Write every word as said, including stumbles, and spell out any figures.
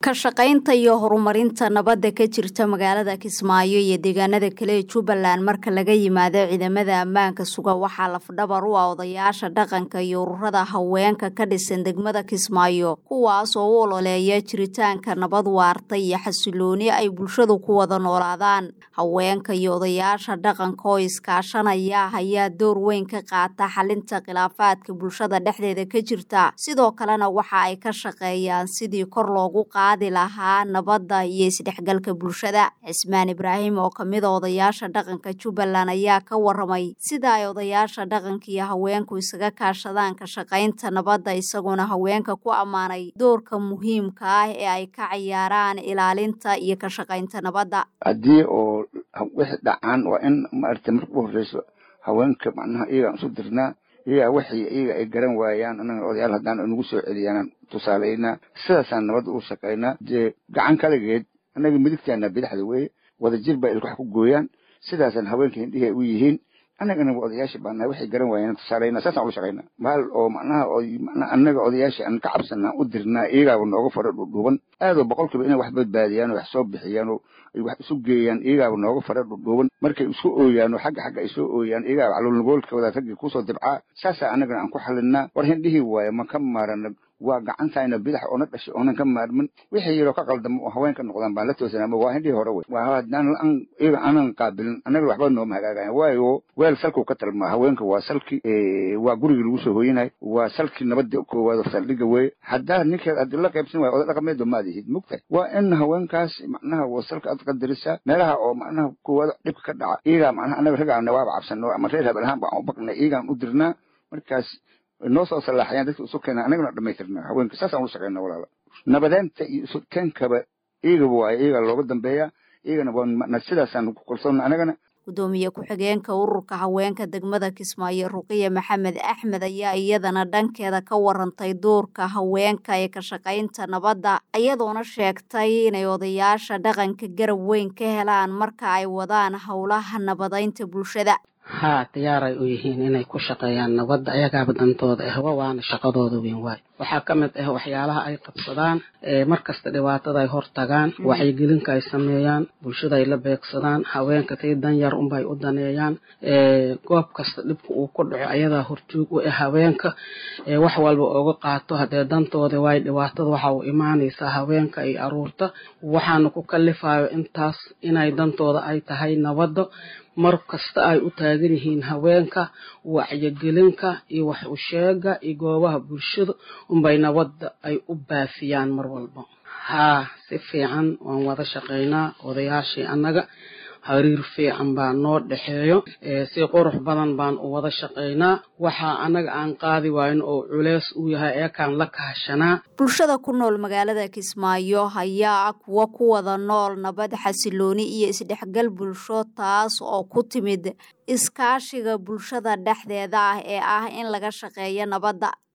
ka shaqaynta iyo horumarinta nabadda ka jirta magaalada Kismaayo iyo deegaanada kale ee Jubbaland marka laga yimaado ciidamada ammaanka suga waxaa lafdhabar u ah odayaasha dhaqanka iyo ururada haweenka ka dhisan degmada Kismaayo kuwaas oo u ololeeya jiritaanka nabad waarta iyo xasilooni ay bulshadu ku wada noolaadaan. Haweenka iyo odayaasha dhaqanka oo iskaashanaya ayaa door weyn ka qaata xalinta khilaafaadka bulshada dhexdeeda ka jirta, sidoo kalena waxa ay ka shaqeeyaan sidii kor loogu qaadi lahaa nabadda iyo isdhexgalka bulshada. Cismaan Ibraahim oo kamid ah odayaasha dhaqanka Jubbaland ayaa ka waramay sida ay odayaasha dhaqanka iyo haweenku isaga kaashadaan ka shaqaynta nabadda, isaguna haweenka ku ammaanay doorka muhiimka ah ee ay ka ciyaaraan ilaalinta iyo ka shaqaynta nabadda. Haddii oo wixii dhacaan waa in maartay markuu horeyso haweenka macnaha iyaga isu dirnaa iyaga wixii iyaga ay garan waayaan anaga odayaal haddaan nagu soo celiyaan tusaaleyna sidaasaan nabad u shaqaynaa. dee gacan kaligeed anaga midigtaana bidaxda weeye wadajir baa ilkax ku gooyaan sidaasaan haweenka hindhihi u yihiin anagana odayaasha baana waxay garan waayeen tusaaleyna saasaan u shaqaynaa bahal oo macnaha oo anaga odayaasha aan ka cabsanaa u dirnaa iyaga nooga fara dhuuban aad oo boqolkiiba inay wax badbaadiyaan oo wax soo bixiyaan oo ay wax isu geeyaan iyaga nooga fara dhuuban markay isku ooyaan oo xagga xagga ay soo ooyaan iyaga calool goolkooda ragga ku soo dibcaa saasa anagana aan ku xalinaa. war hindhihi waaye ma ka maaran waa gacantayna bidax oo na dhashay oo ka maarmin wixii yaro ka qaldamo oo haweenka noqdaan baan la toosanaa waa hindhihi hore way waa hadaan aan iyaga aanan qaabilin anaga waxba noo mahagaagayaan waayo weel salku ka talma haweenka waa salki ee waa guriga lagu soo hooyinay waa salki nabadda koowaad oo saldhiga way hadaa ninka aad la qaybsan way oday dhaqameed ma adihid mugtay waa in haweenkaas macnaha waa salka aad qadarisa meelaha oo macnaha koowaad dhib ka dhaca iyaga macnaha anaga ragaana waa cabsano ama reer habal ahaan baan u baqnay iyaga u dirnaa markaas noo soo salaaxayaan dadka isu keenay anagana dhamaytirnaa haweenka saasaan u shaqeynaa walaalo nabadeenta iyo isu keenkaba iyaga waa iyaga looga dambeeya iyagana waa sidaasaan ku kalsoon anagana. Gudoomiye ku-xigeenka ururka haweenka degmada Kismaayo Ruqiya Maxamed Axmed ayaa iyadana dhankeeda ka warantay doorka haweenka ee ka shaqaynta nabadda, iyadoona sheegtay inay odayaasha dhaqanka garab weyn ka helaan marka ay wadaan howlaha nabadeynta bulshada. haa diyaaray u yihiin inay ku shaqeeyaan nabadda ayagaaba dantooda ah waana shaqadooda weyn waay. waxaa ka mid ah waxyaalaha ay qabsadaan ee markasta dhibaatada ay hortagaan wacyigelinka ay sameeyaan bulshada ay la beegsadaan haweenka tay dan yar unbay u daneeyaan ee goob kasta dhibku uu ku dhaco ayadaa horjoog u ah haweenka ee wax walba uga qaato hadee dantooda way dhibaatada waxa uu imaanaysaa haweenka ay aruurta waxaana ku kalifayo intaas inay dantooda ay tahay nabadda mar kasta ay u taagan yihiin haweenka wacyigelinka iyo wax u sheega iyo goobaha bulshada unbay nabadda ay u baafiyaan mar walba. haa si fiican waan wada shaqaynaa odayaashii annaga xiriir fiican baa noo dhexeeyo ee si qurux badan baan u wada shaqaynaa waxa anaga aan qaadi waayn oo culeys u yahay ee kan la kaashanaa. bulshada ku nool magaalada Kismaayo ayaa kuwa ku wada nool nabad xasilooni iyo isdhexgal bulsho taas oo ku timid iskaashiga bulshada dhexdeeda ah ee ah in laga shaqeeyo nabadda.